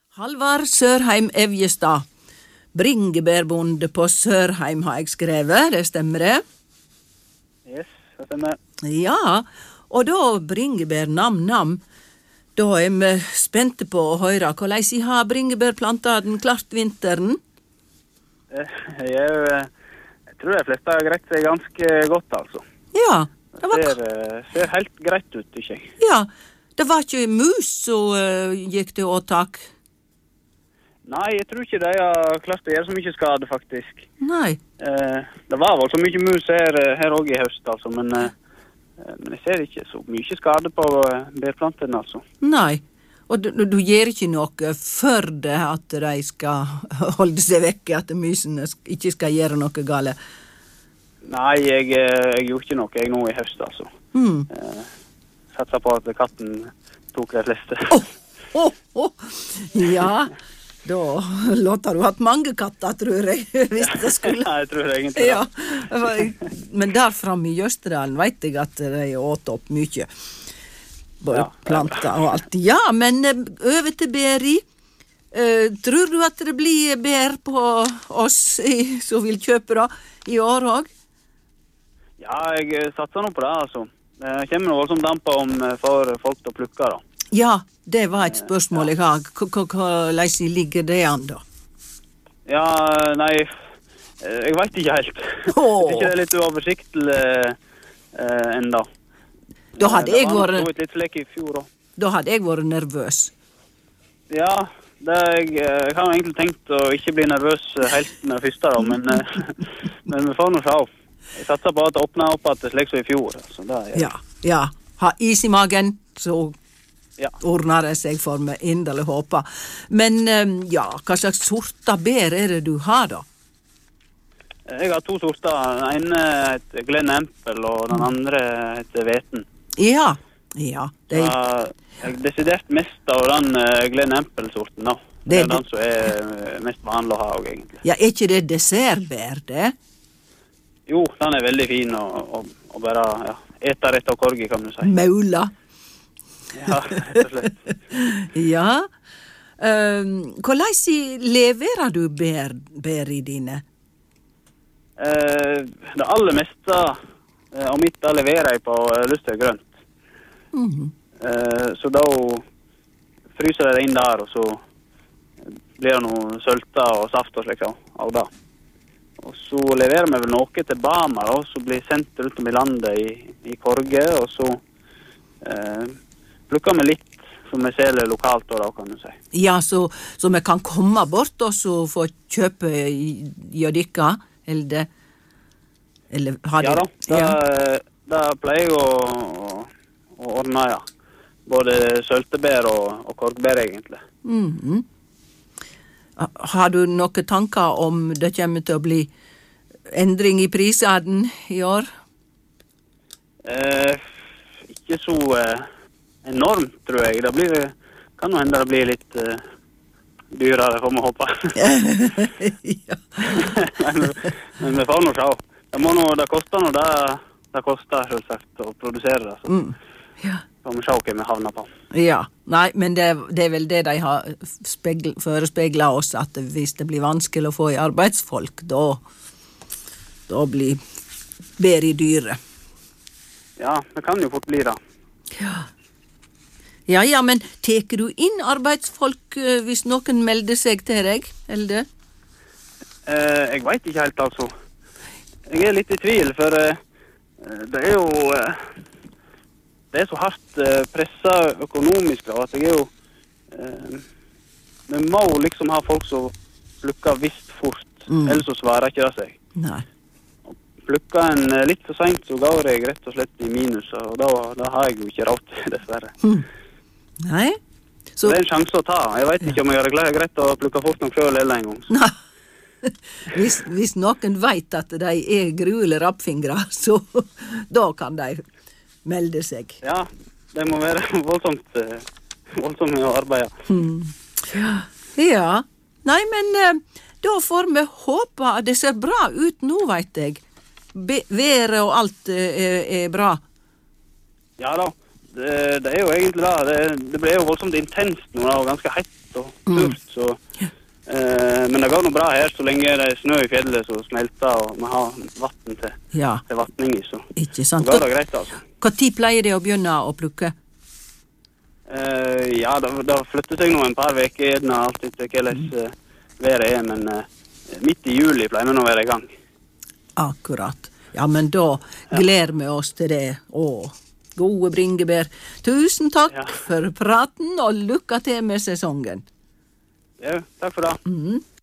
Halvard Sørheim Evjestad, bringebærbonde på Sørheim har jeg skrevet, det stemmer det? Yes, det stemmer. Ja, og da bringebær nam-nam, da er vi spente på å høre hvordan I har bringebærplantaden klart vinteren. Jeg tror de fleste har greit seg ganske godt, altså. Ja, Det ser helt greit ut, ikke jeg? Ja, det var ikke mus som gikk til åtak. Nei, jeg tror ikke de har klart å gjøre så mye skade, faktisk. Nei. Det var vel så mye mus her også i høst, altså, men jeg ser ikke så mye skade på bærplantene, altså. Nei, og du gjør ikke noe for det at de skal holde seg vekke, at musene ikke skal gjøre noe gale? Nei, jeg gjorde ikke noe jeg nå i høst, altså. Satser på at katten tok de fleste. Ja, da låter du hatt mange katter, tror jeg, hvis det skulle. Nei, jeg tror egentlig det. Ja, men der fremme i Jøsterdalen vet jeg at de åt opp mye. Både planter og alt. Ja, men over til bæri. Tror du at det blir bær på oss som vil kjøpe da, i år også? Ja, jeg satser nå på det, altså. Det kommer noe voldsomt damp om for folk til å plukke, da. Ja, det var et spørsmål jeg har. Hvordan ligger det an, da? Ja, nei, jeg vet ikke helt. Jeg synes ikke det er litt uoversiktlig enda. Da hadde jeg vært... Det var litt slik i fjor, da. Da hadde jeg vært nervøs. Ja, jeg har jo egentlig tenkt å ikke bli nervøs helt med det første, da, men vi får nå se. Jeg satser på at det åpner opp at det slik som i fjor. Så det, ja. Ha is i magen, så ordner det seg for meg, inderlig håper. Men hva slags sorter bær er det du har da? Jeg har 2 sorter. Den ene heter Glen Empel, og den andre heter Veten. Ja. Jeg desidert mest av den Glen Empel-sorten da. Det er den som er mest vanlig å ha også, egentlig. Ja, er ikke det dessertbær, det? Jo, den er veldig fin og bare eter rett av korgi, kan du si. Maula. Ja, rett og slett. Ja. Hvordan leverer du bær i dine? Det aller meste av mitt da leverer jeg på lyst til grønt. Så da fryser jeg det inn der, og så blir det noe sølta og saft og slik av det. Og så leverer vi vel noe til Bama, da, som blir sendt rundt om i landet i korge, og så plukker vi litt som vi selger lokalt, da, kan du si. Ja, så vi kan komme bort og så få kjøpe jadikka, eller har det? Ja da, da pleier jeg å ordne, ja. Både søltebær og korgbær, egentlig. Har du noen tanker om det kommer til å bli endring i prisene i år? Ikke så enormt, tror jeg. Det kan jo hende det blir litt dyrere, får vi håpe. Men vi får nå se. Det koster noe det koster, selvsagt, å produsere det. Så får vi se hva vi havner på. Ja, nei, men det er vel det de har forespeglet oss, at hvis det blir vanskelig å få i arbeidsfolk, da blir bær i dyre. Ja, det kan jo fort bli det. Ja, men teker du inn arbeidsfolk hvis noen melder seg til deg, eller det? Jeg vet ikke helt, altså. Jeg er litt i tvil, for det er jo... Det er så hardt presset økonomisk, da, at jeg er jo... Vi må liksom ha folk som plukker visst fort, ellers så svarer ikke det seg. Nei. Og plukker en litt for sent, så går jeg rett og slett i minus, og da har jeg jo ikke råd til, dessverre. Nei. Så... Det er en sjanse å ta. Jeg vet ikke om jeg har det greit å plukke fort nok selv eller en gang. Nei. Hvis noen vet at de er gruelige rappfingre, så da kan de... melde seg. Ja, det må være voldsomt å arbeide. Ja. Nei, men da får vi håpe at det ser bra ut nå, vet jeg. Været og alt er bra. Ja da, det er jo egentlig det. Det ble jo voldsomt intenst nå, og ganske hett kaldt og tørt, så men det går noe bra her, så lenge det snø i fjellet så smelter, og vi har vatten til vattning i, så ikke sant? går det greit, altså. Hva tid pleier det å begynne å plukke? Ja, det flytter seg nå en par veker, gjerne alt etter hvordan været men midt i juli pleier vi nå å være i gang. Akkurat. Ja, men da gleder vi oss til det. Gode bringebær. Tusen takk for praten, og lykke til med sesongen. Ja, takk for det.